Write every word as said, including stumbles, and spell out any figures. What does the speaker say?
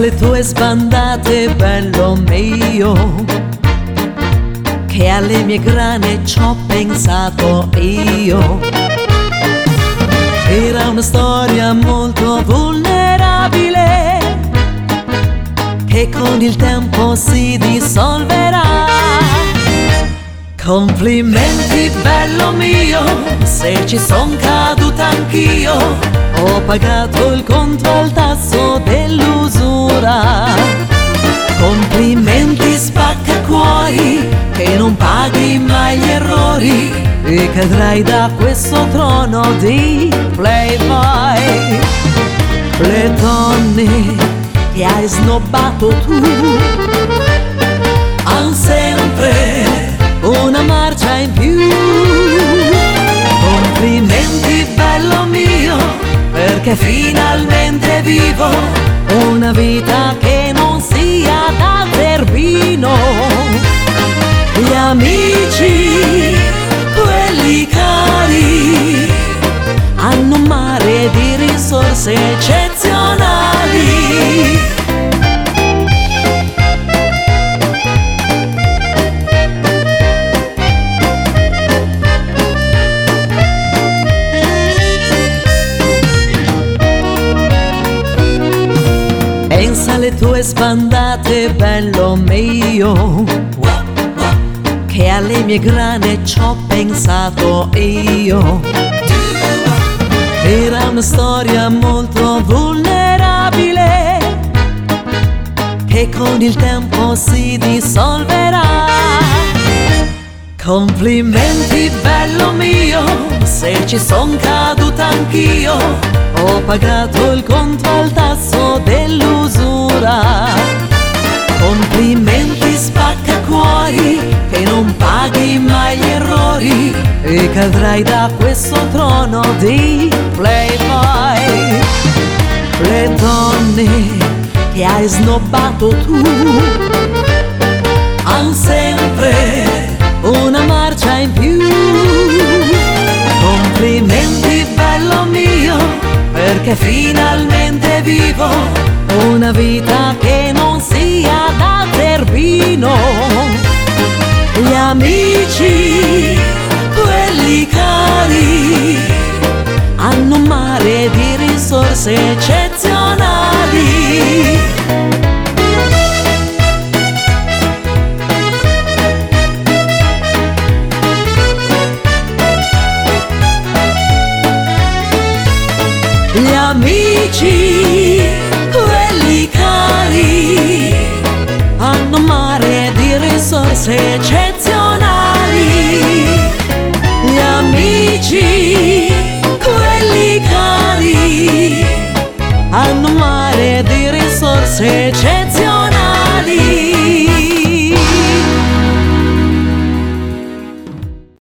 le tue sbandate, bello mio, che alle mie grane ci ho pensato io. Era una storia molto vulnerabile, che con il tempo si dissolverà. Complimenti bello mio, se ci son caduta anch'io, ho pagato il conto al tasso dell'usura. Complimenti spaccacuori, che non paghi mai gli errori e cadrai da questo trono di playboy. Le donne che hai snobbato tu han sempre una marcia in più. Complimenti bello mio, perché finalmente vivo una vita che non sia da zerbino. Gli amici, quelli cari, hanno un mare di risorse eccezionali. Pensa alle tue sbandate, bello mio, che alle mie grane ci ho pensato io. Era una storia molto vulnerabile, che con il tempo si dissolverà. Complimenti bello mio, se ci son caduta anch'io, ho pagato il conto al tasso dell'usura. Complimenti spaccacuori, che non paghi mai gli errori e cadrai da questo trono di playboy. Le donne che hai snobbato tu han sempre una marcia in più. Complimenti bello mio, perché finalmente vivo una vita che non sia da zerbino. Gli amici, quelli cari, hanno un mare di risorse eccezionali. Gli amici, quelli cari, hanno un mare di risorse eccezionali. Gli amici, quelli cari, hanno un mare di risorse eccezionali.